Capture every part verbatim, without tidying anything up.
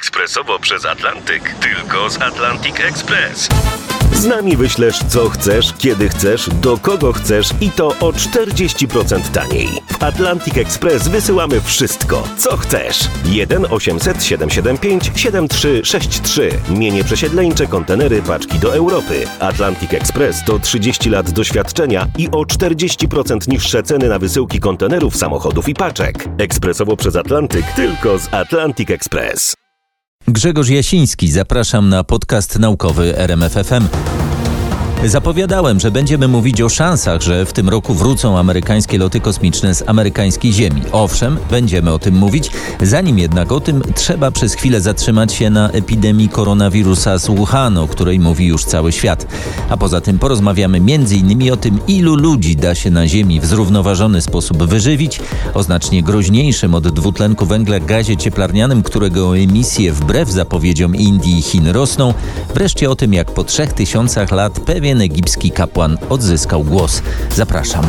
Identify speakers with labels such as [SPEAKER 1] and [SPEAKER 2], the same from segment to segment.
[SPEAKER 1] ekspresowo przez Atlantyk. Tylko z Atlantic Express.
[SPEAKER 2] Z nami wyślesz co chcesz, kiedy chcesz, do kogo chcesz i to o czterdzieści procent taniej. W Atlantic Express wysyłamy wszystko, co chcesz. jeden osiemset siedemset siedemdziesiąt pięć siedemdziesiąt trzy sześćdziesiąt trzy. Mienie przesiedleńcze, kontenery, paczki do Europy. Atlantic Express to trzydzieści lat doświadczenia i o czterdzieści procent niższe ceny na wysyłki kontenerów, samochodów i paczek. Ekspresowo przez Atlantyk, tylko z Atlantic Express.
[SPEAKER 3] Grzegorz Jasiński, zapraszam na podcast naukowy R M F F M. Zapowiadałem, że będziemy mówić o szansach, że w tym roku wrócą amerykańskie loty kosmiczne z amerykańskiej Ziemi. Owszem, będziemy o tym mówić. Zanim jednak o tym, trzeba przez chwilę zatrzymać się na epidemii koronawirusa z Wuhan, o której mówi już cały świat. A poza tym porozmawiamy między innymi o tym, ilu ludzi da się na Ziemi w zrównoważony sposób wyżywić, o znacznie groźniejszym od dwutlenku węgla gazie cieplarnianym, którego emisje wbrew zapowiedziom Indii i Chin rosną. Wreszcie o tym, jak po trzech tysiącach lat pewien egipski kapłan odzyskał głos. Zapraszam.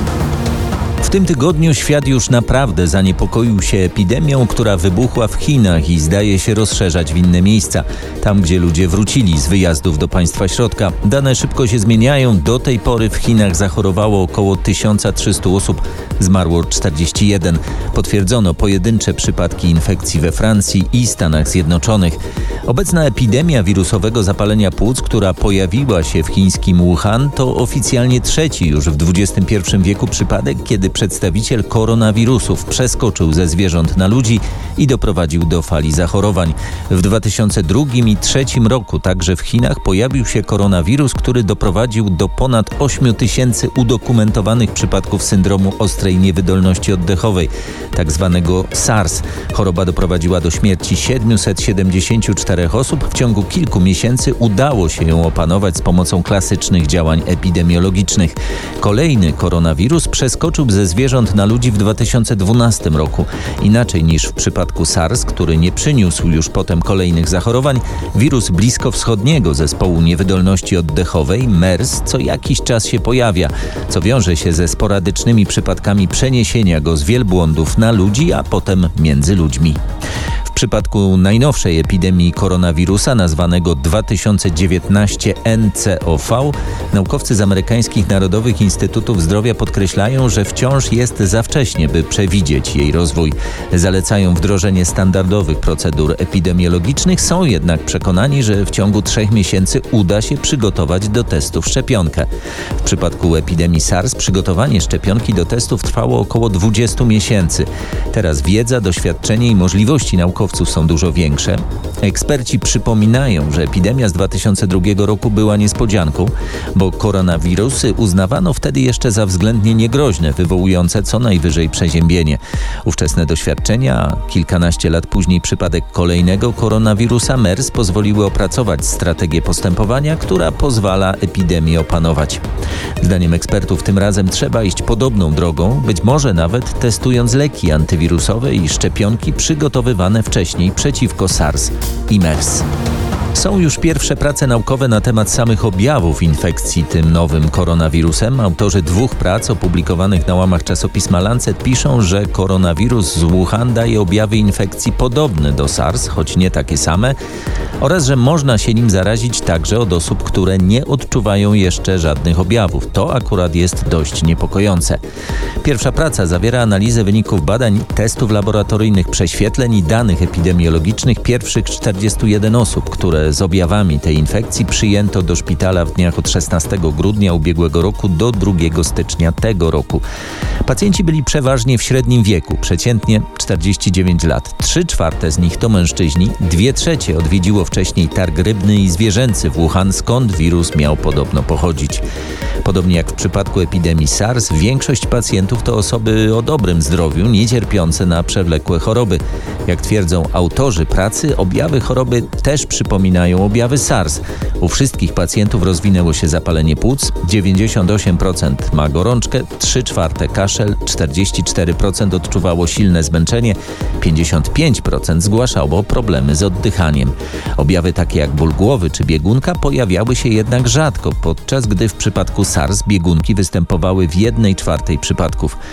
[SPEAKER 3] W tym tygodniu świat już naprawdę zaniepokoił się epidemią, która wybuchła w Chinach i zdaje się rozszerzać w inne miejsca. Tam, gdzie ludzie wrócili z wyjazdów do państwa środka. Dane szybko się zmieniają. Do tej pory w Chinach zachorowało około tysiąc trzysta osób, zmarło czterdzieści jeden. Potwierdzono pojedyncze przypadki infekcji we Francji i Stanach Zjednoczonych. Obecna epidemia wirusowego zapalenia płuc, która pojawiła się w chińskim Wuhan, to oficjalnie trzeci już w dwudziestym pierwszym wieku przypadek, kiedy przedstawiciel koronawirusów przeskoczył ze zwierząt na ludzi i doprowadził do fali zachorowań. W dwa tysiące drugim i dwa tysiące trzecim roku także w Chinach pojawił się koronawirus, który doprowadził do ponad ośmiu tysięcy udokumentowanych przypadków syndromu ostrej niewydolności oddechowej, tak zwanego SARS. Choroba doprowadziła do śmierci siedmiuset siedemdziesięciu czterech osób. W ciągu kilku miesięcy udało się ją opanować z pomocą klasycznych działań epidemiologicznych. Kolejny koronawirus przeskoczył ze zwierząt na ludzi w dwa tysiące dwunastym roku. Inaczej niż w przypadku SARS, który nie przyniósł już potem kolejnych zachorowań, wirus bliskowschodniego zespołu niewydolności oddechowej, MERS, co jakiś czas się pojawia, co wiąże się ze sporadycznymi przypadkami przeniesienia go z wielbłądów na ludzi, a potem między ludźmi. W przypadku najnowszej epidemii koronawirusa, nazwanego dwa tysiące dziewiętnaście N C O V, naukowcy z amerykańskich Narodowych Instytutów Zdrowia podkreślają, że wciąż jest za wcześnie, by przewidzieć jej rozwój. Zalecają wdrożenie standardowych procedur epidemiologicznych, są jednak przekonani, że w ciągu trzech miesięcy uda się przygotować do testów szczepionkę. W przypadku epidemii SARS przygotowanie szczepionki do testów trwało około dwudziestu miesięcy. Teraz wiedza, doświadczenie i możliwości naukowców są dużo większe. Eksperci przypominają, że epidemia z dwa tysiące drugiego roku była niespodzianką, bo koronawirusy uznawano wtedy jeszcze za względnie niegroźne, wywołujące co najwyżej przeziębienie. Ówczesne doświadczenia, a kilkanaście lat później przypadek kolejnego koronawirusa MERS pozwoliły opracować strategię postępowania, która pozwala epidemię opanować. Zdaniem ekspertów tym razem trzeba iść podobną drogą, być może nawet testując leki antywirusowe i szczepionki przygotowywane wcześniej przeciwko SARS i MERS. Są już pierwsze prace naukowe na temat samych objawów infekcji tym nowym koronawirusem. Autorzy dwóch prac opublikowanych na łamach czasopisma Lancet piszą, że koronawirus z Wuhan daje objawy infekcji podobne do SARS, choć nie takie same, oraz że można się nim zarazić także od osób, które nie odczuwają jeszcze żadnych objawów. To akurat jest dość niepokojące. Pierwsza praca zawiera analizę wyników badań, testów laboratoryjnych, prześwietleń i danych epidemiologicznych pierwszych czterdziestu jeden osób, które z objawami tej infekcji przyjęto do szpitala w dniach od szesnastego grudnia ubiegłego roku do drugiego stycznia tego roku. Pacjenci byli przeważnie w średnim wieku, przeciętnie czterdzieści dziewięć lat. Trzy czwarte z nich to mężczyźni, dwie trzecie odwiedziło wcześniej targ rybny i zwierzęcy w Wuhan, skąd wirus miał podobno pochodzić. Podobnie jak w przypadku epidemii SARS, większość pacjentów to osoby o dobrym zdrowiu, nie cierpiące na przewlekłe choroby. Jak twierdzą autorzy pracy, objawy choroby też przypominają objawy SARS. U wszystkich pacjentów rozwinęło się zapalenie płuc, dziewięćdziesiąt osiem procent ma gorączkę, trzy czwarte kaszel, czterdzieści cztery procent odczuwało silne zmęczenie, pięćdziesiąt pięć procent zgłaszało problemy z oddychaniem. Objawy takie jak ból głowy czy biegunka pojawiały się jednak rzadko, podczas gdy w przypadku SARS biegunki występowały w jednej czwartej przypadków.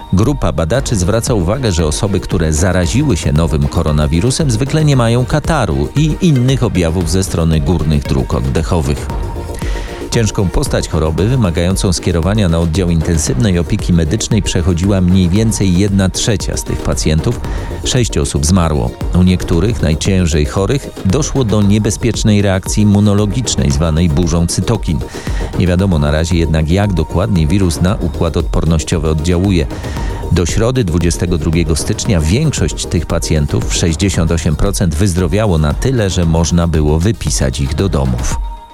[SPEAKER 3] Grupa badaczy zwraca uwagę, że osoby, które zaraziły się nowym koronawirusem, zwykle nie mają kataru i innych objawów ze strony górnych dróg oddechowych. Ciężką postać choroby, wymagającą skierowania na oddział intensywnej opieki medycznej, przechodziła mniej więcej jedna trzecia z tych pacjentów. Sześć osób zmarło. U niektórych, najciężej chorych, doszło do niebezpiecznej reakcji immunologicznej zwanej burzą cytokin. Nie wiadomo na razie jednak, jak dokładnie wirus na układ odpornościowy oddziałuje. Do środy dwudziestego drugiego stycznia większość tych pacjentów, sześćdziesiąt osiem procent, wyzdrowiało na tyle, że można było wypisać ich do domów.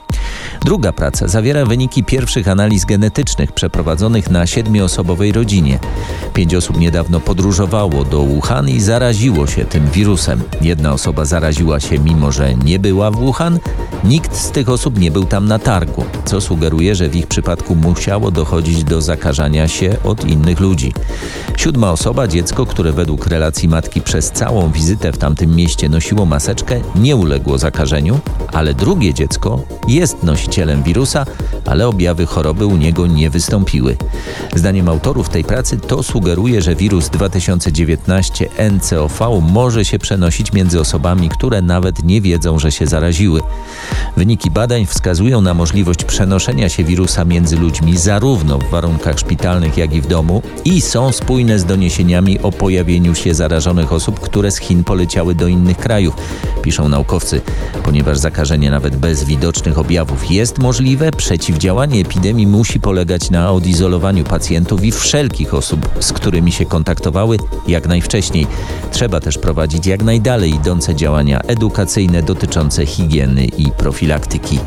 [SPEAKER 3] Druga praca zawiera wyniki pierwszych analiz genetycznych przeprowadzonych na siedmioosobowej rodzinie. Pięć osób niedawno podróżowało do Wuhan i zaraziło się tym wirusem. Jedna osoba zaraziła się, mimo że nie była w Wuhan. Nikt z tych osób nie był tam na targu, co sugeruje, że w ich przypadku musiało dochodzić do zakażania się od innych ludzi. Siódma osoba, dziecko, które według relacji matki przez całą wizytę w tamtym mieście nosiło maseczkę, nie uległo zakażeniu, ale drugie dziecko jest nosicielem wirusa, ale objawy choroby u niego nie wystąpiły. Zdaniem autorów tej pracy to sugeruje, że wirus dwa tysiące dziewiętnaście N C O V może się przenosić między osobami, które nawet nie wiedzą, że się zaraziły. Wyniki badań wskazują na możliwość przenoszenia się wirusa między ludźmi zarówno w warunkach szpitalnych, jak i w domu i są spójne z doniesieniami o pojawieniu się zarażonych osób, które z Chin poleciały do innych krajów, piszą naukowcy. Ponieważ zakażenie nawet bez widocznych objawów jest możliwe, przeciwdziałanie epidemii musi polegać na odizolowaniu pacjentów i wszelkich osób, z którymi się kontaktowały, jak najwcześniej. Trzeba też prowadzić jak najdalej idące działania edukacyjne dotyczące higieny i profilaktyki.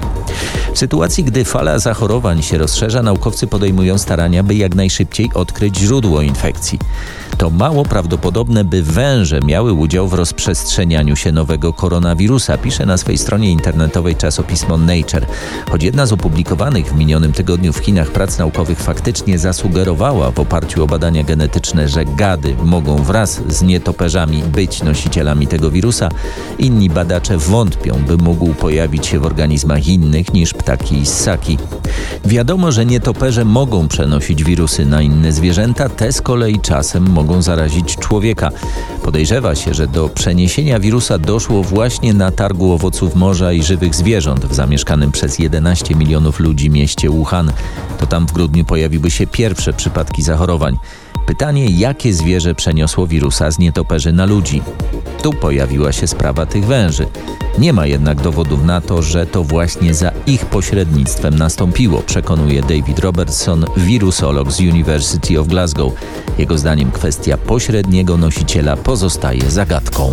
[SPEAKER 3] W sytuacji, gdy fala zachorowań się rozszerza, naukowcy podejmują starania, by jak najszybciej odkryć źródło infekcji. To mało prawdopodobne, by węże miały udział w rozprzestrzenianiu się nowego koronawirusa, pisze na swej stronie internetowej czasopismo Nature. Choć jedna z opublikowanych w minionym tygodniu w Chinach prac naukowych faktycznie zasugerowała w oparciu o badania genetyczne, że gady mogą wraz z nietoperzami być nosicielami tego wirusa, inni badacze wątpią, by mógł pojawić się w organizmach innych niż ptaki i ssaki. Wiadomo, że nietoperze mogą przenosić wirusy na inne zwierzęta, te z kolei czasem mogą zarazić człowieka. Podejrzewa się, że do przeniesienia wirusa doszło właśnie na targu owoców morza i żywych zwierząt w zamieszkanym przez jedenaście milionów ludzi mieście Wuhan. To tam w grudniu pojawiły się pierwsze przypadki zachorowań. Pytanie, jakie zwierzę przeniosło wirusa z nietoperzy na ludzi? Tu pojawiła się sprawa tych węży. Nie ma jednak dowodów na to, że to właśnie za ich pośrednictwem nastąpiło, przekonuje David Robertson, wirusolog z University of Glasgow. Jego zdaniem kwestia pośredniego nosiciela pozostaje zagadką.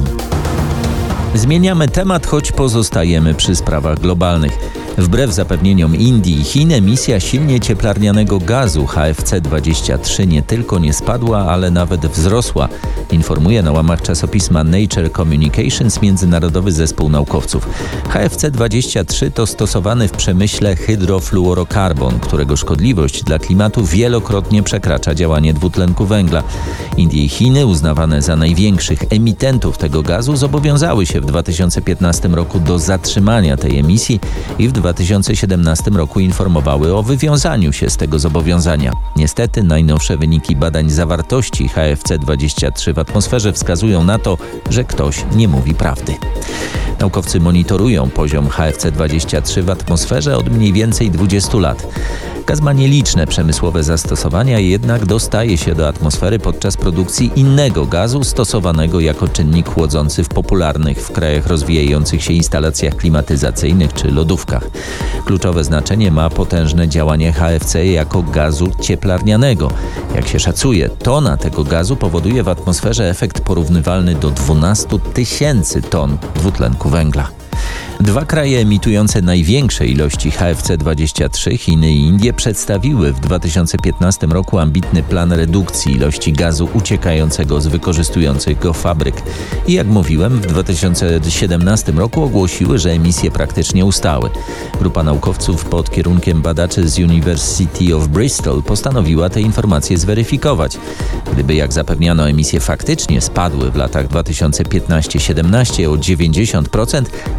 [SPEAKER 3] Zmieniamy temat, choć pozostajemy przy sprawach globalnych. Wbrew zapewnieniom Indii i Chin, emisja silnie cieplarnianego gazu H F C dwadzieścia trzy nie tylko nie spadła, ale nawet wzrosła, informuje na łamach czasopisma Nature Communications międzynarodowy zespół naukowców. H F C dwadzieścia trzy to stosowany w przemyśle hydrofluorokarbon, którego szkodliwość dla klimatu wielokrotnie przekracza działanie dwutlenku węgla. Indie i Chiny, uznawane za największych emitentów tego gazu, zobowiązały się w dwa tysiące piętnastym roku do zatrzymania tej emisji i w dwa tysiące siedemnastym roku informowały o wywiązaniu się z tego zobowiązania. Niestety najnowsze wyniki badań zawartości H F C dwadzieścia trzy w atmosferze wskazują na to, że ktoś nie mówi prawdy. Naukowcy monitorują poziom H F C dwadzieścia trzy w atmosferze od mniej więcej dwudziestu lat. Gaz ma nieliczne przemysłowe zastosowania, jednak dostaje się do atmosfery podczas produkcji innego gazu stosowanego jako czynnik chłodzący w popularnych w krajach rozwijających się instalacjach klimatyzacyjnych czy lodówkach. Kluczowe znaczenie ma potężne działanie H F C jako gazu cieplarnianego. Jak się szacuje, tona tego gazu powoduje w atmosferze efekt porównywalny do dwunastu tysięcy ton dwutlenku węgla. Dwa kraje emitujące największe ilości H F C dwadzieścia trzy, Chiny i Indie, przedstawiły w dwa tysiące piętnastym roku ambitny plan redukcji ilości gazu uciekającego z wykorzystujących go fabryk. I jak mówiłem, w dwa tysiące siedemnastym roku ogłosiły, że emisje praktycznie ustały. Grupa naukowców pod kierunkiem badaczy z University of Bristol postanowiła te informacje zweryfikować. Gdyby, jak zapewniano, emisje faktycznie spadły w latach dwa tysiące piętnasty do dwa tysiące siedemnastego o dziewięćdziesiąt procent,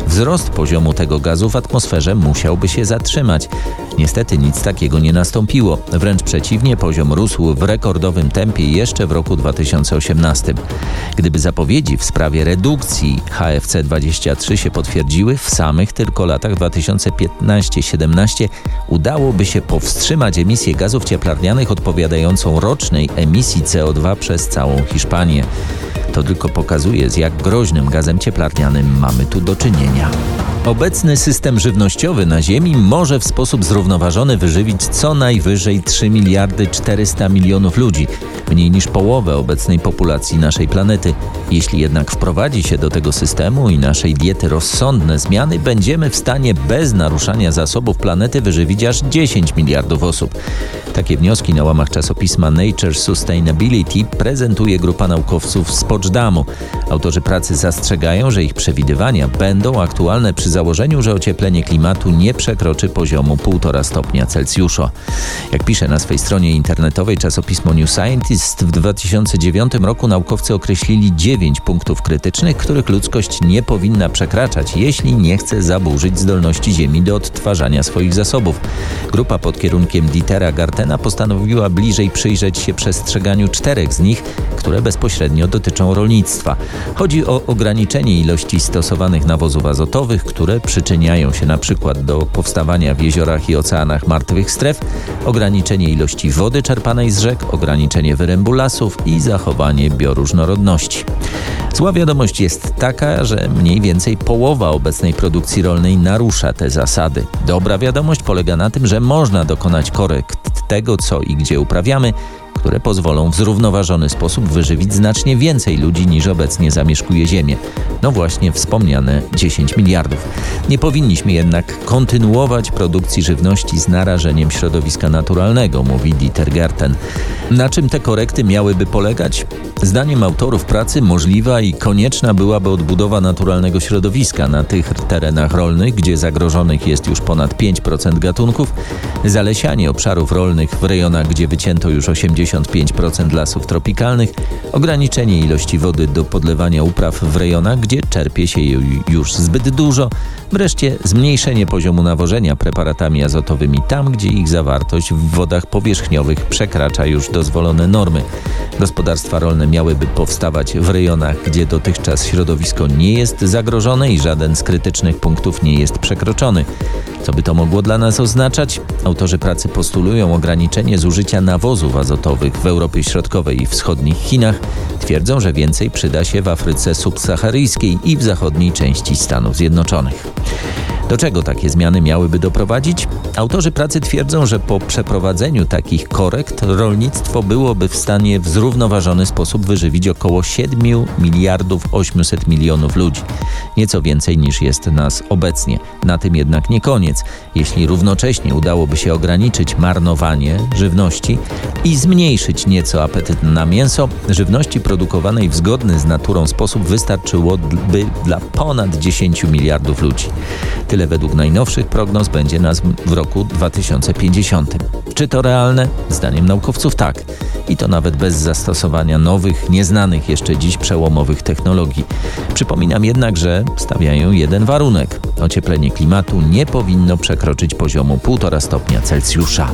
[SPEAKER 3] Wzrost poziomu tego gazu w atmosferze musiałby się zatrzymać. Niestety nic takiego nie nastąpiło. Wręcz przeciwnie, poziom rósł w rekordowym tempie jeszcze w roku dwa tysiące osiemnastym. Gdyby zapowiedzi w sprawie redukcji H F C dwadzieścia trzy się potwierdziły, w samych tylko latach dwa tysiące piętnasty siedemnasty udałoby się powstrzymać emisję gazów cieplarnianych odpowiadającą rocznej emisji C O dwa przez całą Hiszpanię. To tylko pokazuje, z jak groźnym gazem cieplarnianym mamy tu do czynienia. Obecny system żywnościowy na Ziemi może w sposób zrównoważony wyżywić co najwyżej trzy miliardy czterysta milionów ludzi, mniej niż połowę obecnej populacji naszej planety. Jeśli jednak wprowadzi się do tego systemu i naszej diety rozsądne zmiany, będziemy w stanie bez naruszania zasobów planety wyżywić aż dziesięć miliardów osób. Takie wnioski na łamach czasopisma Nature Sustainability prezentuje grupa naukowców z Poczdamу. Autorzy pracy zastrzegają, że ich przewidywania będą aktualne przy założeniu, że ocieplenie klimatu nie przekroczy poziomu półtora stopnia Celsjusza. Jak pisze na swej stronie internetowej czasopismo New Scientist, w dwa tysiące dziewiątym roku naukowcy określili dziewięć punktów krytycznych, których ludzkość nie powinna przekraczać, jeśli nie chce zaburzyć zdolności Ziemi do odtwarzania swoich zasobów. Grupa pod kierunkiem Dietera Gartena postanowiła bliżej przyjrzeć się przestrzeganiu czterech z nich, które bezpośrednio dotyczą rolnictwa. Chodzi o ograniczenie ilości stosowanych nawozów azotowych, które przyczyniają się na przykład do powstawania w jeziorach i oceanach martwych stref, ograniczenie ilości wody czerpanej z rzek, ograniczenie wyrębu lasów i zachowanie bioróżnorodności. Zła wiadomość jest taka, że mniej więcej połowa obecnej produkcji rolnej narusza te zasady. Dobra wiadomość polega na tym, że można dokonać korekt tego, co i gdzie uprawiamy, które pozwolą w zrównoważony sposób wyżywić znacznie więcej ludzi niż obecnie zamieszkuje Ziemię. No właśnie wspomniane dziesięć miliardów. Nie powinniśmy jednak kontynuować produkcji żywności z narażeniem środowiska naturalnego, mówi Dieter Garten. Na czym te korekty miałyby polegać? Zdaniem autorów pracy możliwa i konieczna byłaby odbudowa naturalnego środowiska na tych terenach rolnych, gdzie zagrożonych jest już ponad pięć procent gatunków, zalesianie obszarów rolnych w rejonach, gdzie wycięto już osiemdziesiąt pięć procent lasów tropikalnych, ograniczenie ilości wody do podlewania upraw w rejonach, gdzie czerpie się jej już zbyt dużo, wreszcie zmniejszenie poziomu nawożenia preparatami azotowymi tam, gdzie ich zawartość w wodach powierzchniowych przekracza już dozwolone normy. Gospodarstwa rolne miałyby powstawać w rejonach, gdzie dotychczas środowisko nie jest zagrożone i żaden z krytycznych punktów nie jest przekroczony. Co by to mogło dla nas oznaczać? Autorzy pracy postulują ograniczenie zużycia nawozów azotowych w Europie Środkowej i wschodnich Chinach. Twierdzą, że więcej przyda się w Afryce subsaharyjskiej i w zachodniej części Stanów Zjednoczonych. Do czego takie zmiany miałyby doprowadzić? Autorzy pracy twierdzą, że po przeprowadzeniu takich korekt rolnictwo byłoby w stanie w zrównoważony sposób wyżywić około siedem miliardów osiemset milionów ludzi. Nieco więcej niż jest nas obecnie. Na tym jednak nie koniec. Jeśli równocześnie udałoby się ograniczyć marnowanie żywności i zmniejszyć nieco apetyt na mięso, żywności produkowanej w zgodny z naturą sposób wystarczyłoby dla ponad dziesięć miliardów ludzi. Tyle według najnowszych prognoz będzie nas w roku dwa tysiące pięćdziesiątym. Czy to realne? Zdaniem naukowców tak. I to nawet bez zastosowania nowych, nieznanych jeszcze dziś przełomowych technologii. Przypominam jednak, że stawiają jeden warunek. Ocieplenie klimatu nie powinno przekroczyć poziomu półtora stopnia Celsjusza.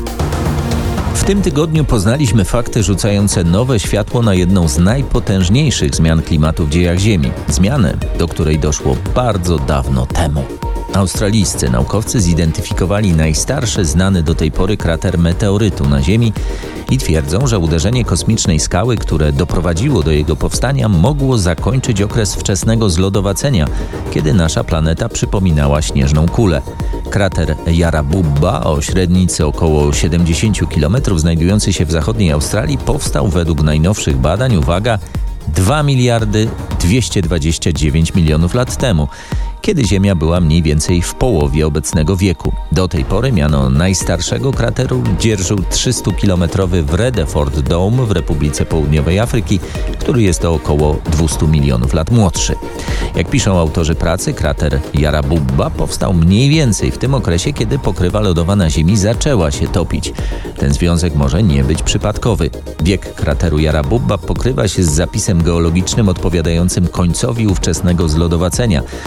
[SPEAKER 3] W tym tygodniu poznaliśmy fakty rzucające nowe światło na jedną z najpotężniejszych zmian klimatu w dziejach Ziemi. Zmianę, do której doszło bardzo dawno temu. Australijscy naukowcy zidentyfikowali najstarszy znany do tej pory krater meteorytu na Ziemi i twierdzą, że uderzenie kosmicznej skały, które doprowadziło do jego powstania, mogło zakończyć okres wczesnego zlodowacenia, kiedy nasza planeta przypominała śnieżną kulę. Krater Yarrabubba o średnicy około siedemdziesiąt kilometrów, znajdujący się w zachodniej Australii, powstał według najnowszych badań, uwaga, dwa miliardy dwieście dwadzieścia dziewięć milionów lat temu, kiedy Ziemia była mniej więcej w połowie obecnego wieku. Do tej pory miano najstarszego krateru dzierżył trzystukilometrowy Vredefort Dome w Republice Południowej Afryki, który jest o około dwieście milionów lat młodszy. Jak piszą autorzy pracy, krater Yarrabubba powstał mniej więcej w tym okresie, kiedy pokrywa lodowa na Ziemi zaczęła się topić. Ten związek może nie być przypadkowy. Wiek krateru Yarrabubba pokrywa się z zapisem geologicznym odpowiadającym końcowi ówczesnego zlodowacenia, mówi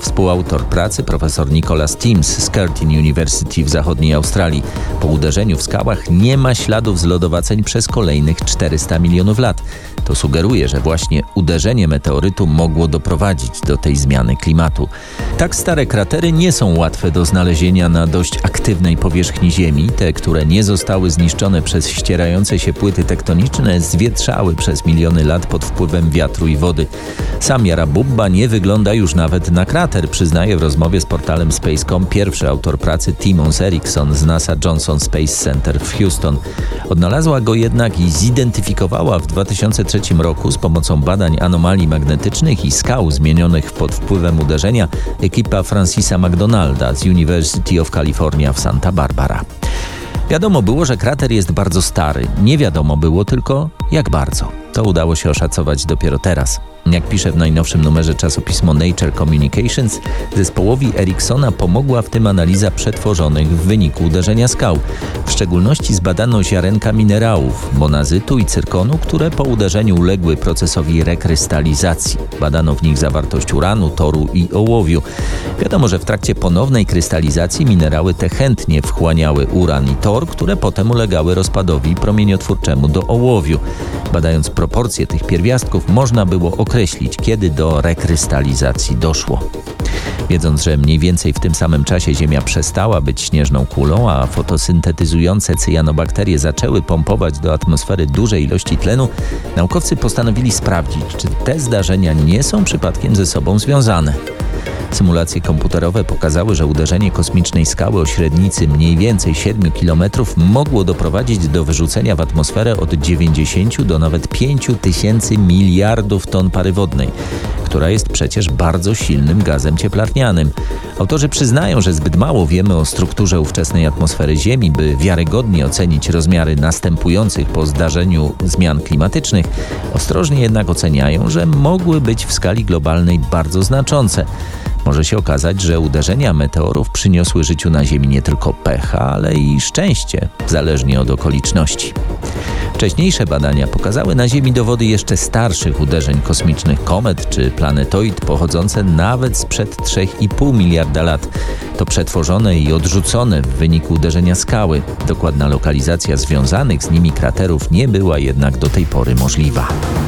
[SPEAKER 3] współautor pracy, profesor Nicholas Timms z Curtin University w zachodniej Australii. Po uderzeniu w skałach nie ma śladów zlodowaceń przez kolejnych czterysta milionów lat. To sugeruje, że właśnie uderzenie meteorytu mogło doprowadzić do tej zmiany klimatu. Tak stare kratery nie są łatwe do znalezienia na dość aktywnej powierzchni Ziemi. Te, które nie zostały zniszczone przez ścierające się płyty tektoniczne, zwietrzały przez miliony lat pod wpływem wiatru i wody. Sam Yarrabubba nie wygląda już nawet na krater, przyznaje w rozmowie z portalem Space kropka com pierwszy autor pracy Timons Erickson z NASA Johnson Space Center w Houston. Odnalazła go jednak i zidentyfikowała w dwa tysiące trzecim roku z pomocą badań anomalii magnetycznych i skał zmienionych pod wpływem uderzenia ekipa Francisa McDonalda z University of California w Santa Barbara. Wiadomo było, że krater jest bardzo stary. Nie wiadomo było tylko, jak bardzo. To udało się oszacować dopiero teraz. Jak pisze w najnowszym numerze czasopismo Nature Communications, zespołowi Ericksona pomogła w tym analiza przetworzonych w wyniku uderzenia skał. W szczególności zbadano ziarenka minerałów, monazytu i cyrkonu, które po uderzeniu uległy procesowi rekrystalizacji. Badano w nich zawartość uranu, toru i ołowiu. Wiadomo, że w trakcie ponownej krystalizacji minerały te chętnie wchłaniały uran i tor, które potem ulegały rozpadowi promieniotwórczemu do ołowiu. Badając proporcje tych pierwiastków, można było określić, kiedy do rekrystalizacji doszło. Wiedząc, że mniej więcej w tym samym czasie Ziemia przestała być śnieżną kulą, a fotosyntetyzujące cyjanobakterie zaczęły pompować do atmosfery duże ilości tlenu, naukowcy postanowili sprawdzić, czy te zdarzenia nie są przypadkiem ze sobą związane. Symulacje komputerowe pokazały, że uderzenie kosmicznej skały o średnicy mniej więcej siedmiu kilometrów mogło doprowadzić do wyrzucenia w atmosferę od dziewięćdziesięciu do nawet pięciu tysięcy miliardów ton pary wodnej, która jest przecież bardzo silnym gazem cieplarnianym. Autorzy przyznają, że zbyt mało wiemy o strukturze ówczesnej atmosfery Ziemi, by wiarygodnie ocenić rozmiary następujących po zdarzeniu zmian klimatycznych. Ostrożnie jednak oceniają, że mogły być w skali globalnej bardzo znaczące. Może się okazać, że uderzenia meteorów przyniosły życiu na Ziemi nie tylko pecha, ale i szczęście, zależnie od okoliczności. Wcześniejsze badania pokazały na Ziemi dowody jeszcze starszych uderzeń kosmicznych komet czy planetoid pochodzące nawet sprzed trzy i pół miliarda lat. To przetworzone i odrzucone w wyniku uderzenia skały. Dokładna lokalizacja związanych z nimi kraterów nie była jednak do tej pory możliwa.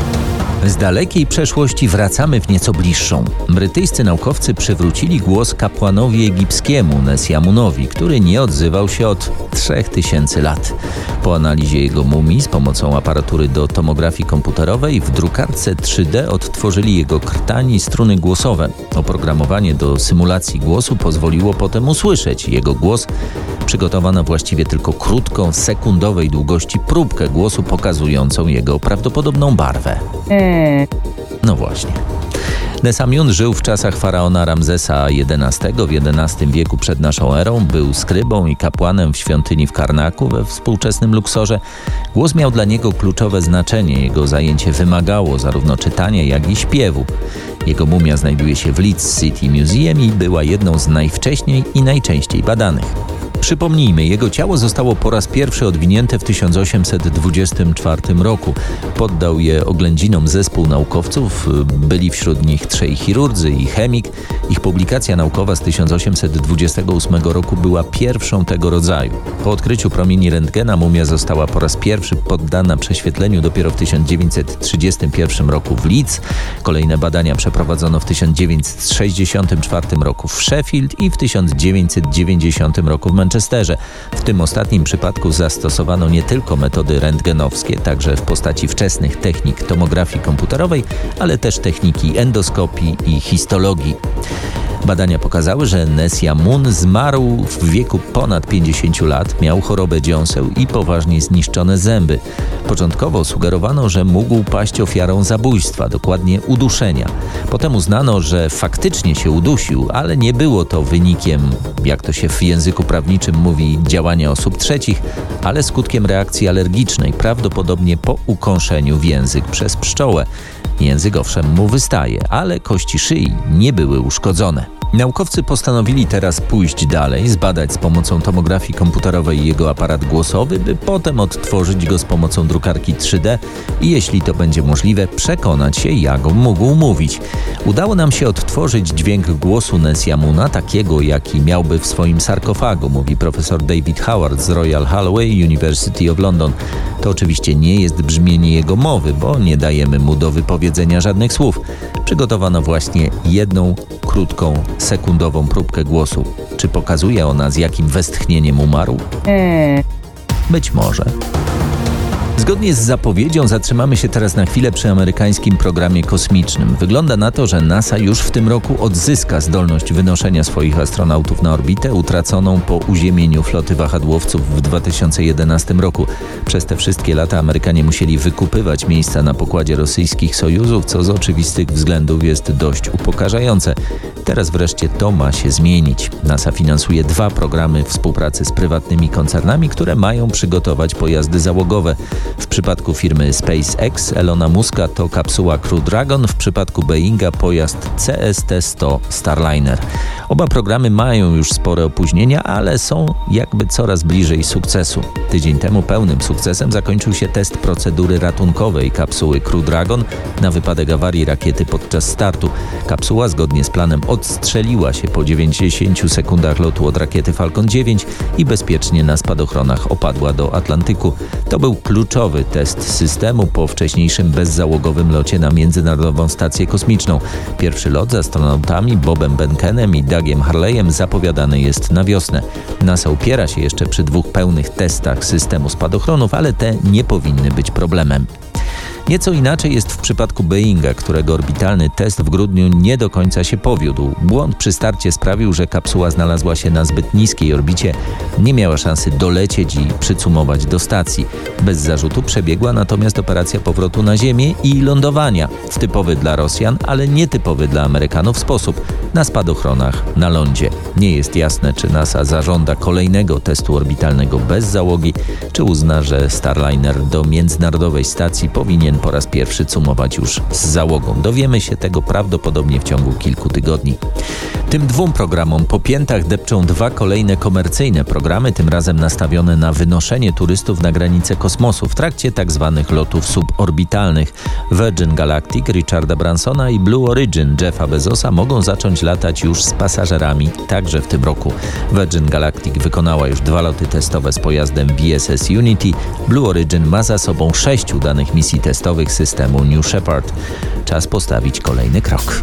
[SPEAKER 3] Z dalekiej przeszłości wracamy w nieco bliższą. Brytyjscy naukowcy przywrócili głos kapłanowi egipskiemu Nesjamunowi, który nie odzywał się od trzech tysięcy lat. Po analizie jego mumii z pomocą aparatury do tomografii komputerowej w drukarce trzy D odtworzyli jego krtań i struny głosowe. Oprogramowanie do symulacji głosu pozwoliło potem usłyszeć jego głos. Przygotowano właściwie tylko krótką, sekundowej długości próbkę głosu pokazującą jego prawdopodobną barwę. No właśnie. Nesjamun żył w czasach faraona Ramzesa jedenastego w jedenastym wieku przed naszą erą, był skrybą i kapłanem w świątyni w Karnaku we współczesnym Luksorze. Głos miał dla niego kluczowe znaczenie, jego zajęcie wymagało zarówno czytania, jak i śpiewu. Jego mumia znajduje się w Leeds City Museum i była jedną z najwcześniej i najczęściej badanych. Przypomnijmy, jego ciało zostało po raz pierwszy odwinięte w tysiąc osiemset dwudziestym czwartym roku. Poddał je oględzinom zespół naukowców, byli wśród nich trzej chirurdzy i chemik. Ich publikacja naukowa z tysiąc osiemset dwudziestego ósmego roku była pierwszą tego rodzaju. Po odkryciu promieni rentgena mumia została po raz pierwszy poddana prześwietleniu dopiero w tysiąc dziewięćset trzydziestym pierwszym roku w Leeds. Kolejne badania przeprowadzono w tysiąc dziewięćset sześćdziesiątym czwartym roku w Sheffield i w tysiąc dziewięćset dziewięćdziesiątym roku w Manchesterze. W tym ostatnim przypadku zastosowano nie tylko metody rentgenowskie, także w postaci wczesnych technik tomografii komputerowej, ale też techniki endoskopii i histologii. Badania pokazały, że Nesjamun zmarł w wieku ponad pięćdziesięciu lat, miał chorobę dziąseł i poważnie zniszczone zęby. Początkowo sugerowano, że mógł paść ofiarą zabójstwa, dokładnie uduszenia. Potem uznano, że faktycznie się udusił, ale nie było to wynikiem, jak to się w języku prawniczym mówi, działania osób trzecich, ale skutkiem reakcji alergicznej, prawdopodobnie po ukąszeniu w język przez pszczołę. Język owszem mu wystaje, ale kości szyi nie były uszkodzone. Naukowcy postanowili teraz pójść dalej, zbadać z pomocą tomografii komputerowej jego aparat głosowy, by potem odtworzyć go z pomocą drukarki trzy D i jeśli to będzie możliwe, przekonać się, jak on mógł mówić. Udało nam się odtworzyć dźwięk głosu Nessya Moona, takiego jaki miałby w swoim sarkofagu, mówi profesor David Howard z Royal Holloway University of London. To oczywiście nie jest brzmienie jego mowy, bo nie dajemy mu do wypowiedzenia żadnych słów. Przygotowano właśnie jedną krótką, sekundową próbkę głosu. Czy pokazuje ona, z jakim westchnieniem umarł? Być może. Zgodnie z zapowiedzią zatrzymamy się teraz na chwilę przy amerykańskim programie kosmicznym. Wygląda na to, że NASA już w tym roku odzyska zdolność wynoszenia swoich astronautów na orbitę, utraconą po uziemieniu floty wahadłowców w dwa tysiące jedenastym roku. Przez te wszystkie lata Amerykanie musieli wykupywać miejsca na pokładzie rosyjskich sojuzów, co z oczywistych względów jest dość upokarzające. Teraz wreszcie to ma się zmienić. NASA finansuje dwa programy współpracy z prywatnymi koncernami, które mają przygotować pojazdy załogowe. W przypadku firmy SpaceX Elona Muska to kapsuła Crew Dragon, w przypadku Boeinga pojazd C S T sto Starliner. Oba programy mają już spore opóźnienia, ale są jakby coraz bliżej sukcesu. Tydzień temu pełnym sukcesem zakończył się test procedury ratunkowej kapsuły Crew Dragon na wypadek awarii rakiety podczas startu. Kapsuła zgodnie z planem odstrzeliła się po dziewięćdziesięciu sekundach lotu od rakiety Falcon dziewięć i bezpiecznie na spadochronach opadła do Atlantyku. To był kluczowy test systemu po wcześniejszym bezzałogowym locie na Międzynarodową Stację Kosmiczną. Pierwszy lot z astronautami Bobem Benkenem i Dougiem Harley'em zapowiadany jest na wiosnę. NASA upiera się jeszcze przy dwóch pełnych testach systemu spadochronów, ale te nie powinny być problemem. Nieco inaczej jest w przypadku Boeinga, którego orbitalny test w grudniu nie do końca się powiódł. Błąd przy starcie sprawił, że kapsuła znalazła się na zbyt niskiej orbicie, nie miała szansy dolecieć i przycumować do stacji. Bez zarzutu przebiegła natomiast operacja powrotu na Ziemię i lądowania w typowy dla Rosjan, ale nietypowy dla Amerykanów sposób – na spadochronach na lądzie. Nie jest jasne, czy NASA zażąda kolejnego testu orbitalnego bez załogi, czy uzna, że Starliner do międzynarodowej stacji powinien po raz pierwszy cumować już z załogą. Dowiemy się tego prawdopodobnie w ciągu kilku tygodni. Tym dwóm programom po piętach depczą dwa kolejne komercyjne programy, tym razem nastawione na wynoszenie turystów na granicę kosmosu w trakcie tzw. lotów suborbitalnych. Virgin Galactic Richarda Bransona i Blue Origin Jeffa Bezosa mogą zacząć latać już z pasażerami także w tym roku. Virgin Galactic wykonała już dwa loty testowe z pojazdem V S S Unity. Blue Origin ma za sobą sześć udanych misji testowych systemu New Shepard. Czas postawić kolejny krok.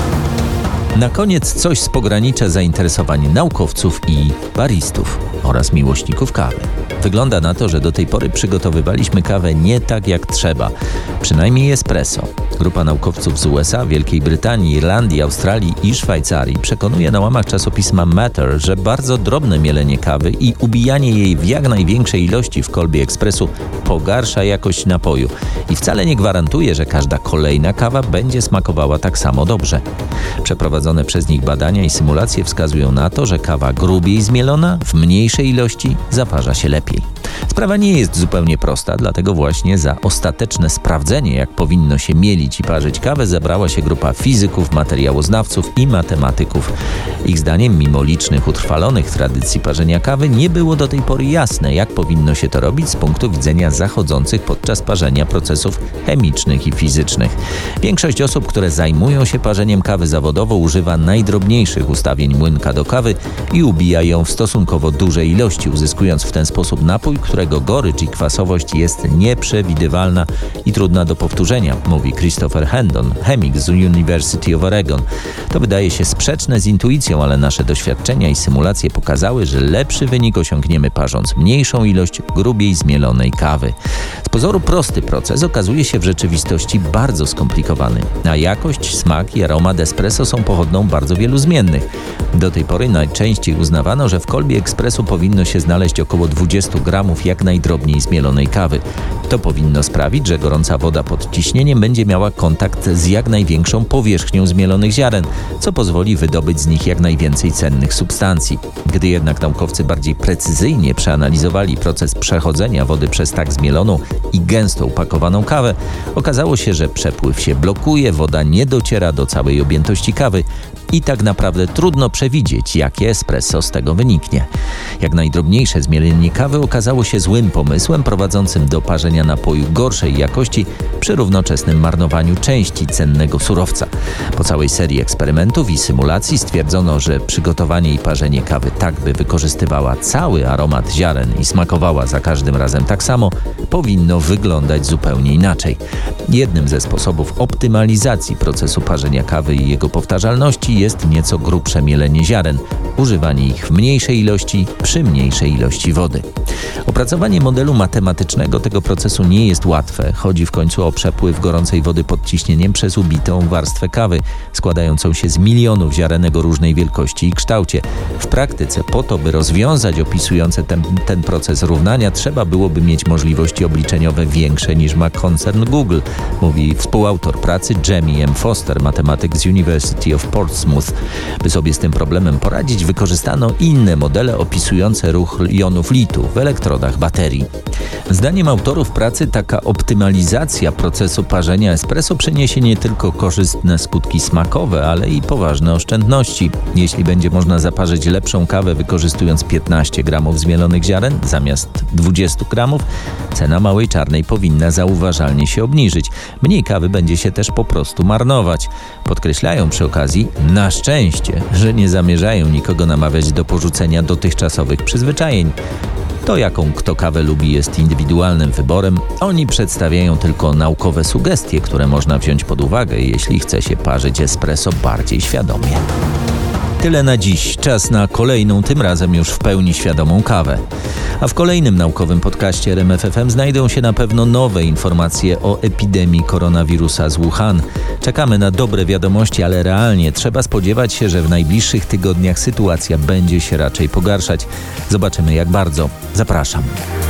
[SPEAKER 3] Na koniec coś z pogranicza zainteresowań naukowców i baristów oraz miłośników kawy. Wygląda na to, że do tej pory przygotowywaliśmy kawę nie tak jak trzeba, przynajmniej espresso. Grupa naukowców z U S A, Wielkiej Brytanii, Irlandii, Australii i Szwajcarii przekonuje na łamach czasopisma Matter, że bardzo drobne mielenie kawy i ubijanie jej w jak największej ilości w kolbie ekspresu pogarsza jakość napoju i wcale nie gwarantuje, że każda kolejna kawa będzie smakowała tak samo dobrze. Przeprowadzone przez nich badania i symulacje wskazują na to, że kawa grubiej zmielona w mniejszej ilości zaparza się lepiej. Sprawa nie jest zupełnie prosta, dlatego właśnie za ostateczne sprawdzenie, jak powinno się mielić i parzyć kawę, zabrała się grupa fizyków, materiałoznawców i matematyków. Ich zdaniem, mimo licznych utrwalonych tradycji parzenia kawy, nie było do tej pory jasne, jak powinno się to robić z punktu widzenia zachodzących podczas parzenia procesów chemicznych i fizycznych. Większość osób, które zajmują się parzeniem kawy zawodowo, używa najdrobniejszych ustawień młynka do kawy i ubija ją w stosunkowo dużej ilości, uzyskując w ten sposób napój, którego gorycz i kwasowość jest nieprzewidywalna i trudna do powtórzenia, mówi Christopher Hendon, chemik z University of Oregon. To wydaje się sprzeczne z intuicją, ale nasze doświadczenia i symulacje pokazały, że lepszy wynik osiągniemy parząc mniejszą ilość grubiej zmielonej kawy. Z pozoru prosty proces okazuje się w rzeczywistości bardzo skomplikowany, a jakość, smak i aromat espresso są pochodną bardzo wielu zmiennych. Do tej pory najczęściej uznawano, że w kolbie ekspresu powinno się znaleźć około dwadzieścia gramów gramów jak najdrobniej zmielonej kawy. To powinno sprawić, że gorąca woda pod ciśnieniem będzie miała kontakt z jak największą powierzchnią zmielonych ziaren, co pozwoli wydobyć z nich jak najwięcej cennych substancji. Gdy jednak naukowcy bardziej precyzyjnie przeanalizowali proces przechodzenia wody przez tak zmieloną i gęsto upakowaną kawę, okazało się, że przepływ się blokuje, woda nie dociera do całej objętości kawy i tak naprawdę trudno przewidzieć, jakie espresso z tego wyniknie. Jak najdrobniejsze zmielenie kawy okazało się złym pomysłem prowadzącym do parzenia napoju gorszej jakości przy równoczesnym marnowaniu części cennego surowca. Po całej serii eksperymentów i symulacji stwierdzono, że przygotowanie i parzenie kawy tak, by wykorzystywała cały aromat ziaren i smakowała za każdym razem tak samo, powinno wyglądać zupełnie inaczej. Jednym ze sposobów optymalizacji procesu parzenia kawy i jego powtarzalności jest nieco grubsze mielenie ziaren, używanie ich w mniejszej ilości przy mniejszej ilości wody. Opracowanie modelu matematycznego tego procesu nie jest łatwe. Chodzi w końcu o przepływ gorącej wody pod ciśnieniem przez ubitą warstwę kawy, składającą się z milionów ziarenek o różnej wielkości i kształcie. W praktyce po to, by rozwiązać opisujące ten, ten proces równania, trzeba byłoby mieć możliwości obliczeniowe większe niż ma koncern Google, mówi współautor pracy Jamie M. Foster, matematyk z University of Portsmouth. By sobie z tym problemem poradzić, wykorzystano inne modele opisujące ruch jonów litu w elektrodach baterii. Zdaniem autorów pracy taka optymalizacja procesu parzenia espresso przyniesie nie tylko korzystne skutki smakowe, ale i poważne oszczędności. Jeśli będzie można zaparzyć lepszą kawę wykorzystując piętnaście gramów zmielonych ziaren zamiast dwadzieścia gramów, cena małej czarnej powinna zauważalnie się obniżyć. Mniej kawy będzie się też po prostu marnować. Podkreślają przy okazji, na szczęście, że nie zamierzają nikogo namawiać do porzucenia dotychczasowych przyzwyczajeń. To, jaką kto kawę lubi, jest indywidualnym wyborem. Oni przedstawiają tylko naukowe sugestie, które można wziąć pod uwagę, jeśli chce się parzyć espresso bardziej świadomie. Tyle na dziś. Czas na kolejną, tym razem już w pełni świadomą kawę. A w kolejnym naukowym podcaście R M F F M znajdą się na pewno nowe informacje o epidemii koronawirusa z Wuhan. Czekamy na dobre wiadomości, ale realnie trzeba spodziewać się, że w najbliższych tygodniach sytuacja będzie się raczej pogarszać. Zobaczymy jak bardzo. Zapraszam.